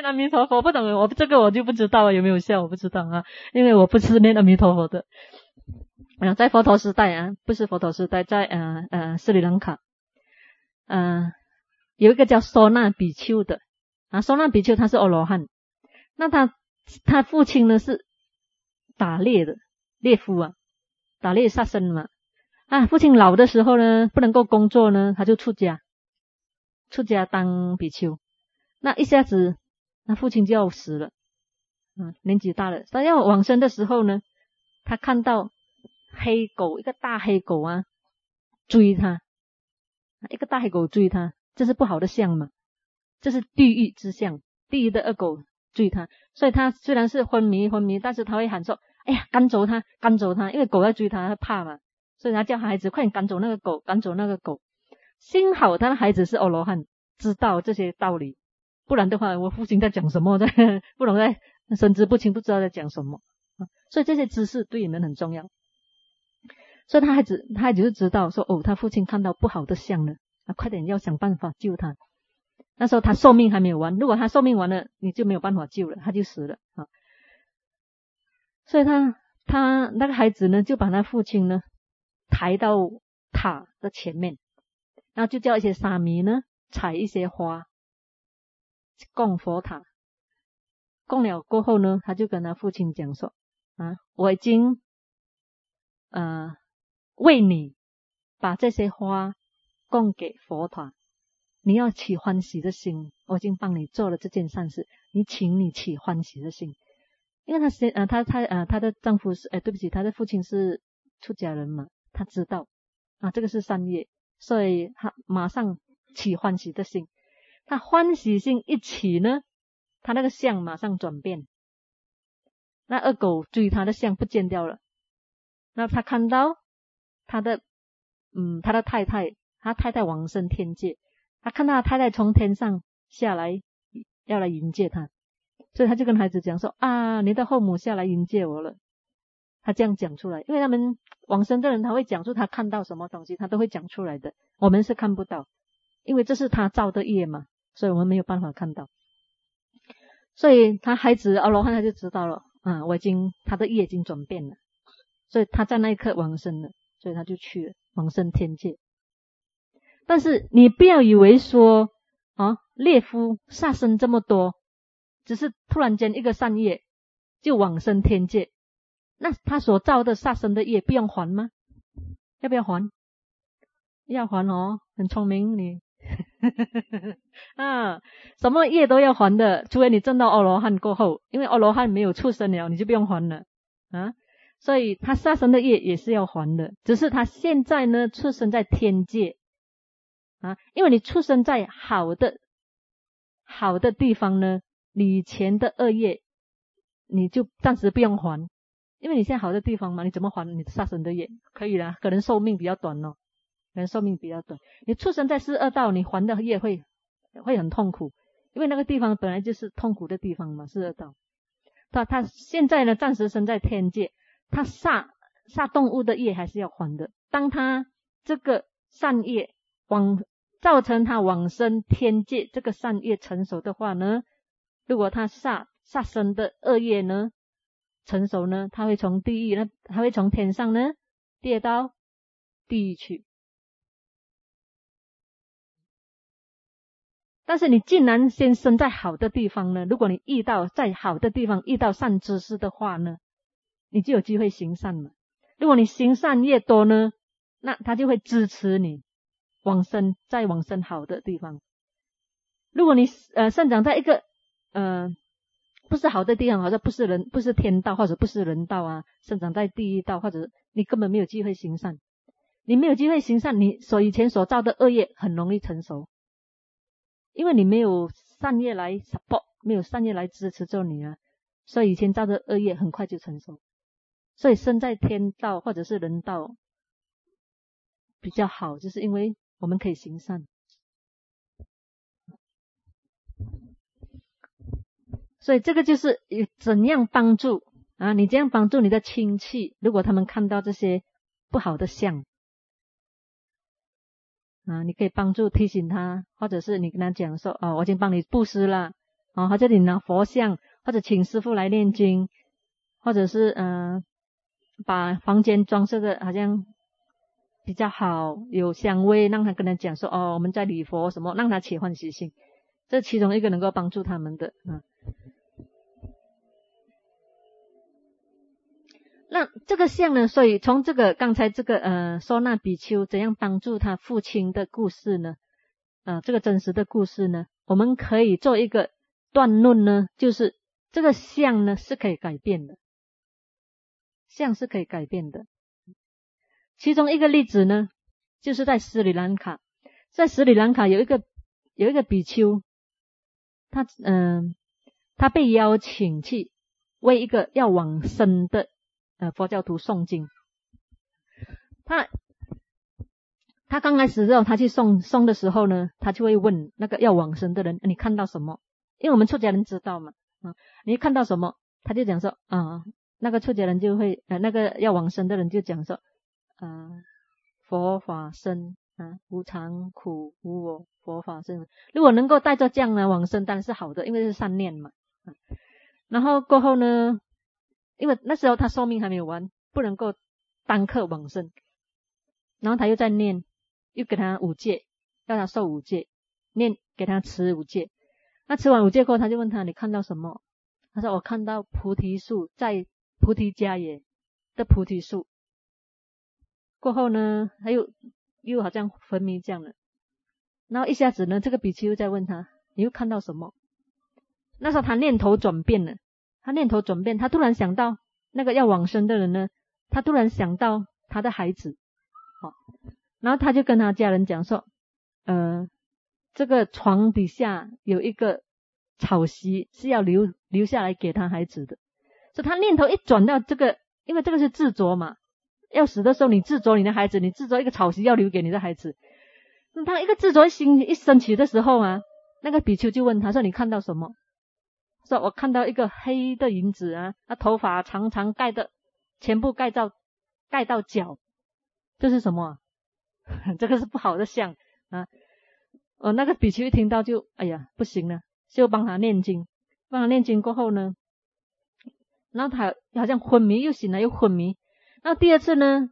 念阿弥陀佛，不懂我这个我就不知道有没有效，我不知道啊，因为我不是念阿弥陀佛的。在佛陀时代啊，不是佛陀时代，在斯里兰卡，有一个叫梭那比丘的梭那比丘他是阿罗汉，那他父亲呢是打猎的猎夫啊，打猎杀生嘛父亲老的时候呢不能够工作呢，他就出家当比丘。那一下子他父亲就要死了年纪大了，他要往生的时候呢，他看到黑狗，一个大黑狗追他，一个大黑狗追他，这是不好的相嘛，这是地狱之相，地狱的恶狗追他，所以他虽然是昏迷，但是他会喊说哎呀赶走他，因为狗在追他，他怕嘛，所以他叫孩子快点赶走那个狗。幸好他的孩子是阿罗汉，知道这些道理，不然的话我父亲在讲什么不能在神志不清，不知道在讲什么所以这些知识对你们很重要。所以他孩子就知道说他父亲看到不好的相了快点要想办法救他。那时候他寿命还没有完，如果他寿命完了你就没有办法救了，他就死了所以他那个孩子呢就把他父亲呢抬到塔的前面，然后就叫一些沙弥呢采一些花供佛塔。供了过后呢，他就跟他父亲讲说我已经为你把这些花供给佛塔，你要起欢喜的心，我已经帮你做了这件善事，请你起欢喜的心。因为她的丈夫是对不起，她的父亲是出家人嘛，他知道这个是善业，所以他马上起欢喜的心。他欢喜心一起呢，他那个相马上转变，那恶狗追他的相不见掉了。那他看到他的太太往生天界，他看到他太太从天上下来要来迎接他，所以他就跟孩子讲说你的后母下来迎接我了。他这样讲出来，因为他们往生的人他会讲出他看到什么东西，他都会讲出来的，我们是看不到，因为这是他造的业嘛，所以我们没有办法看到。所以他孩子阿罗汉他就知道了他的业已经转变了，所以他在那一刻往生了，所以他就去了往生天界。但是你不要以为说猎夫杀生这么多，只是突然间一个善业就往生天界，那他所造的杀生的业不用还吗？要不要还？要还很聪明你什么业都要还的，除非你证到阿罗汉过后，因为阿罗汉没有畜生了，你就不用还了所以他杀生的业也是要还的，只是他现在呢出生在天界因为你出生在好的地方呢，你以前的恶业你就暂时不用还，因为你现在好的地方嘛，你怎么还你的杀生的业？可以啦，可能寿命比较短你出生在四恶道，你还的业会很痛苦，因为那个地方本来就是痛苦的地方嘛，四恶道。他现在呢暂时生在天界，他杀动物的业还是要还的。当他这个善业造成他往生天界这个善业成熟的话呢，如果他杀生的恶业呢成熟呢，他会从地狱呢，他会从天上呢跌到地狱去。但是你既然先生在好的地方呢，如果你在好的地方遇到善知识的话呢，你就有机会行善嘛。如果你行善越多呢，那他就会支持你往生好的地方。如果你生长在一个不是好的地方，好像不是天道或者不是人道生长在地狱道，或者你根本没有机会行善。你没有机会行善，你以前所造的恶业很容易成熟，因为你没有善业来 support， 没有善业来支持着你所以以前造的恶业很快就成熟。所以生在天道或者是人道比较好，就是因为我们可以行善。所以这个就是怎样帮助你这样帮助你的亲戚，如果他们看到这些不好的相你可以帮助提醒他，或者是你跟他讲说我已经帮你布施了或者你拿佛像，或者请师父来念经，或者是把房间装饰的好像比较好，有香味，让他跟他讲说我们在礼佛什么，让他起欢喜心，这其中一个能够帮助他们的。那这个像呢，所以从这个刚才这个收纳比丘怎样帮助他父亲的故事呢，这个真实的故事呢，我们可以做一个断论呢，就是这个像呢是可以改变的，像是可以改变的。其中一个例子呢，就是在斯里兰卡，在斯里兰卡有一个比丘，他被邀请去为一个要往生的佛教徒诵经。他刚开始的时候，他去诵的时候呢，他就会问那个要往生的人，你看到什么？因为我们出家人知道嘛，你看到什么？他就讲说那个出家人就会那个要往生的人就讲说佛法僧无常苦无我，佛法僧。如果能够带着这样的往生，当然是好的，因为是善念嘛。然后过后呢，因为那时候他寿命还没有完，不能够当刻往生，然后他又在念，又给他5戒，要他受5戒，念给他持5戒。那持完5戒过后，他就问他，你看到什么？他说我看到菩提树，在菩提迦耶的菩提树。过后呢，他又好像昏迷这样了。然后一下子呢，这个比丘又在问他，你又看到什么？那时候他念头转变了，他突然想到那个要往生的人呢，他突然想到他的孩子，然后他就跟他家人讲说，这个床底下有一个草席是要留下来给他孩子的。所以他念头一转到这个，因为这个是执着嘛，要死的时候你执着你的孩子，你执着一个草席要留给你的孩子。那他一个执着心一升起的时候那个比丘就问他说，你看到什么？说我看到一个黑的影子他头发长长全部盖到脚，这是什么这个是不好的相那个比丘一听到就哎呀不行了，就帮他念经过后呢，然后他好像昏迷，又醒来又昏迷。然后第二次呢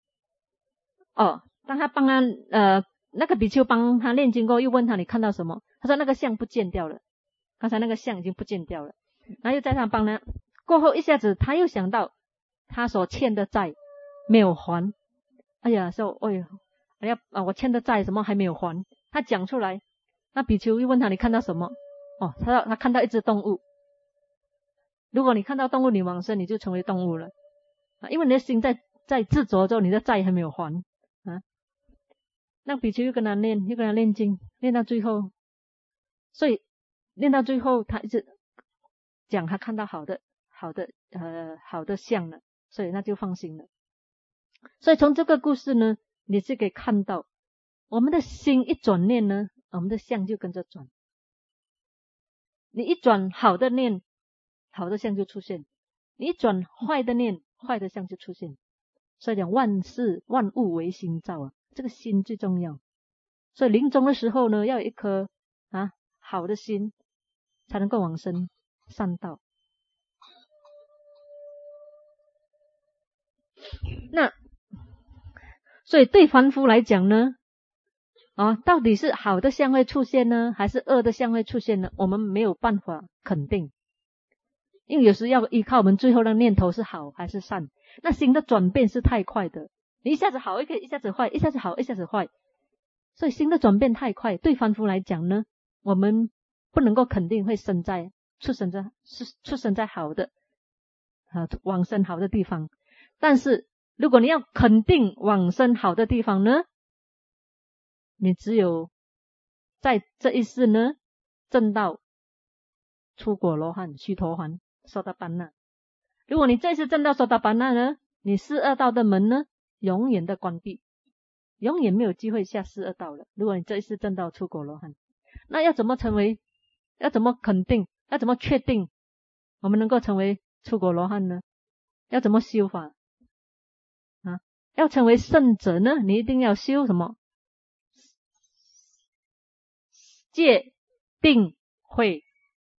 当他帮他那个比丘帮他念经过后，又问他你看到什么？他说那个相不见掉了，刚才那个相已经不见掉了。然后又在他帮他过后，一下子他又想到他所欠的债没有还。哎呀说我欠的债什么还没有还，他讲出来。那比丘又问他你看到什么？他看到一只动物。如果你看到动物你往生，你就成为动物了因为你的心在执着之后，你的债还没有还那比丘又跟他念经，念到最后，所以念到最后他一直讲他看到好的相了，所以那就放心了。所以从这个故事呢，你是可以看到我们的心一转念呢，我们的相就跟着转。你一转好的念，好的相就出现；你一转坏的念，坏的相就出现。所以讲万事万物为心造这个心最重要。所以临终的时候呢，要有一颗好的心，才能够往生善道。那所以对凡夫来讲呢到底是好的相会出现呢，还是恶的相会出现呢？我们没有办法肯定，因为有时要依靠我们最后的念头是好还是善。那心的转变是太快的，你一下子好，一下子坏，一下子好，一下子坏，所以心的转变太快。对凡夫来讲呢，我们不能够肯定会出生在好的往生好的地方。但是如果你要肯定往生好的地方呢，你只有在这一世呢证到出果罗汉、须陀洹、索达班那。如果你这一次证到索达班那呢，你四恶道的门呢永远的关闭，永远没有机会下四恶道了。如果你这一次证到出果罗汉，那要怎么肯定，要怎么确定我们能够成为出果罗汉呢？要怎么修法要成为圣者呢，你一定要修什么？戒定慧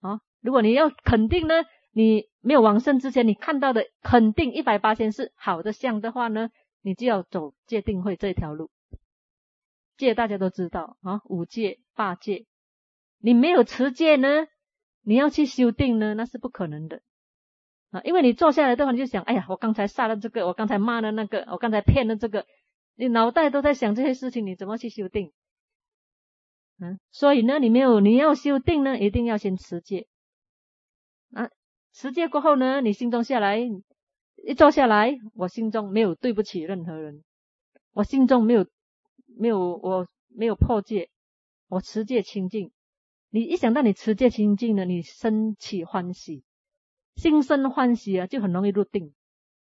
如果你要肯定呢，你没有往生之前你看到的肯定100%是好的相的话呢，你就要走戒定慧这条路。戒大家都知道啊，5戒8戒，你没有持戒呢，你要去修定呢，那是不可能的啊！因为你坐下来的话，你就想，哎呀，我刚才杀了这个，我刚才骂了那个，我刚才骗了这个，你脑袋都在想这些事情，你怎么去修定？所以呢，你要修定呢，一定要先持戒啊。持戒过后呢，你心中下来，一坐下来，我心中没有对不起任何人，我心中没有破戒，我持戒清净。你一想到你持戒清净呢，你生起欢喜，心生欢喜啊，就很容易入定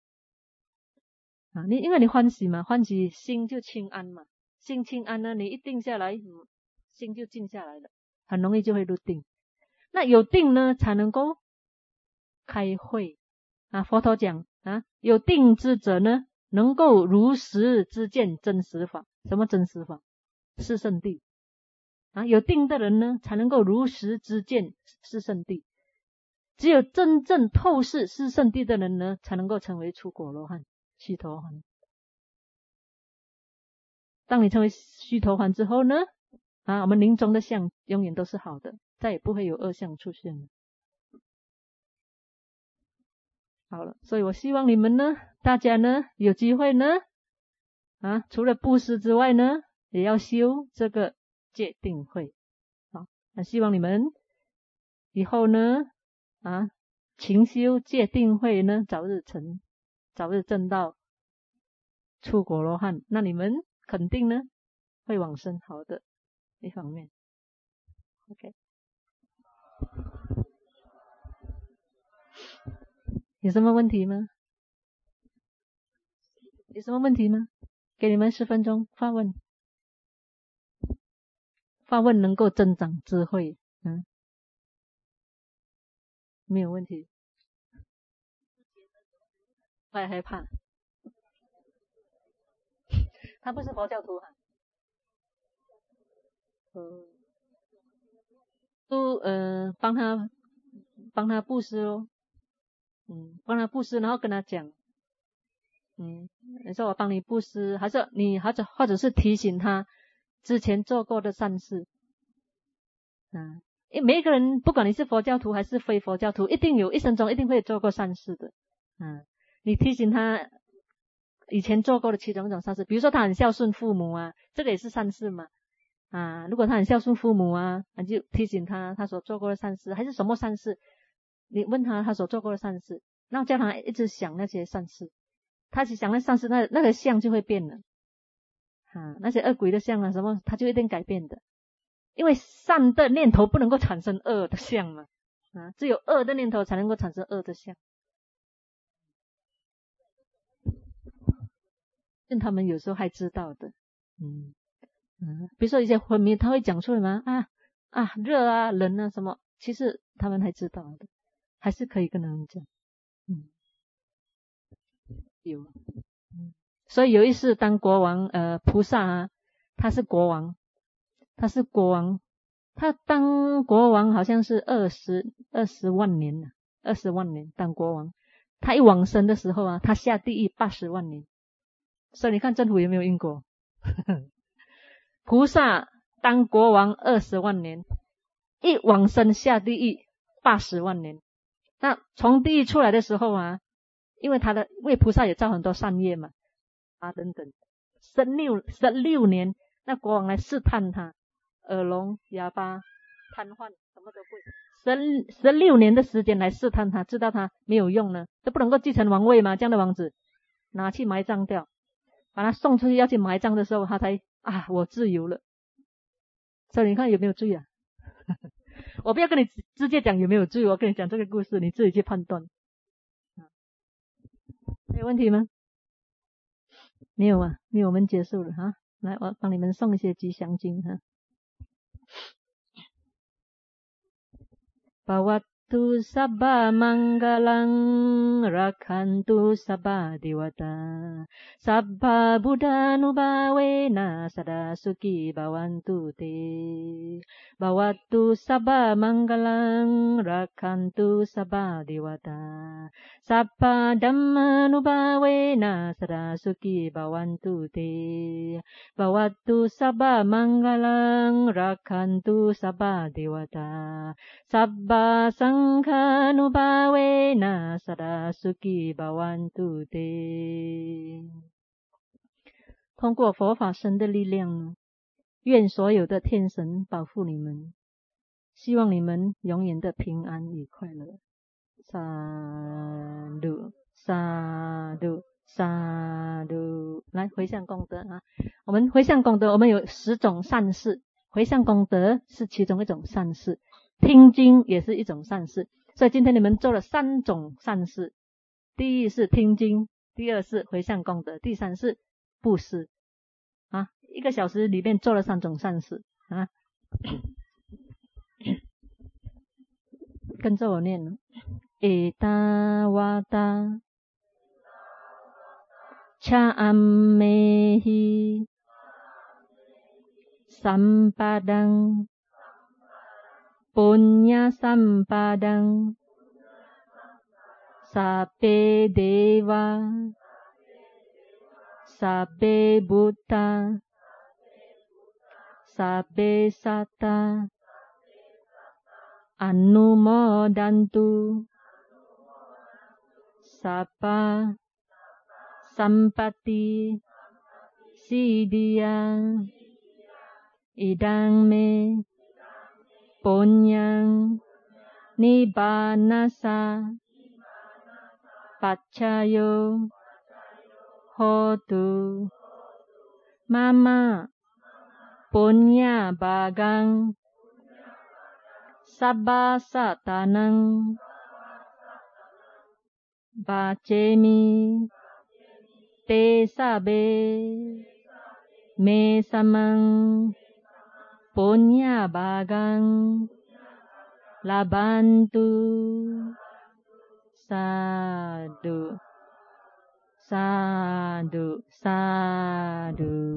啊。因为你欢喜嘛，欢喜心就清安嘛，心清安呢，你一定下来，心就静下来了，很容易就会入定。那有定呢，才能够开慧啊。佛陀讲啊，有定之者呢，能够如实知见真实法。什么真实法？是圣谛啊。有定的人呢，才能够如实知见是圣谛。只有真正透视是圣谛的人呢，才能够成为出果罗汉、须陀洹。当你成为须陀洹之后呢，我们临终的相永远都是好的，再也不会有恶相出现了。好了，所以我希望你们呢，大家呢有机会呢，除了布施之外呢，也要修这个戒定慧。那希望你们以后呢，勤修戒定慧呢，早日证到出果罗汉，那你们肯定呢会往生好的一方面。OK， 有什么问题吗？有什么问题吗？给你们10分钟发问，发问能够增长智慧。没有问题。我也害怕，他不是佛教徒都帮他布施咯，帮他布施，然后跟他讲，你说我帮你布施，还是你或者是提醒他之前做过的善事，因为每一个人不管你是佛教徒还是非佛教徒，一生中一定会做过善事的，你提醒他以前做过的其中一种善事，比如说他很孝顺父母啊，这个也是善事嘛。如果他很孝顺父母你就提醒他所做过的善事，还是什么善事，你问他所做过的善事，然后叫他一直想那些善事，他去想那善事，那个相就会变了那些恶鬼的相什么，他就一定改变的，因为善的念头不能够产生恶的相嘛只有恶的念头才能够产生恶的相。他们有时候还知道的，比如说一些昏迷，他会讲出来吗？热冷什么，其实他们还知道的，还是可以跟他们讲。有，所以有一次当国王，菩萨他是国王，他当国王好像是20万年，20万年当国王，他一往生的时候他下地狱80万年，所以你看政府有没有因果？菩萨当国王20万年，一往生下地狱80万年。那从地狱出来的时候因为菩萨也造很多善业嘛等等，16年，那国王来试探他，耳聋哑巴瘫痪什么都不会，16年的时间来试探他，知道他没有用呢，都不能够继承王位嘛，这样的王子拿去埋葬掉，把他送出去要去埋葬的时候，他才我自由了。所以你看有没有罪我不要跟你直接讲有没有罪，我跟你讲这个故事，你自己去判断。没有问题吗？没有没有，我们结束了来，我帮你们送一些吉祥经巴瓦 Bhavattu sabba manggalang rakhantu sabba dewata sabba buddhanubhavena sada sukhi bhavantu te. Bhavattu sabba manggalang rakhantu sabba dewata sabba dhammanubhavena sada sukhi bhavantu te. Bhavattu sabba manggalang rakhantu sabba dewata sabba sanghanubhavena sada sukhi bhavantu te。通过佛法僧的力量呢，愿所有的天神保护你们，希望你们永远的平安与快乐。萨度萨度萨度，来回向功德啊！我们回向功德，我们有10种善事，回向功德是其中一种善事，听经也是一种善事。所以今天你们做了3种善事，第一是听经，第二是回向功德，第三是布施啊！1个小时里面做了3种善事啊！跟着我念Etawata Cha'ammehi Sampadang Punya Sampadang Sabbe Deva Sabbe Buddha Sabbe Satta Anumodantu Sabba Sampati Siddhya Idang me Punyang Nibbanasa Paccayo Hotu Mama Punya Bagang Sabba Satanang Bacemi Te Sabe Me Samang Punya Bagang Labantu Sadhu Sadhu Sadhu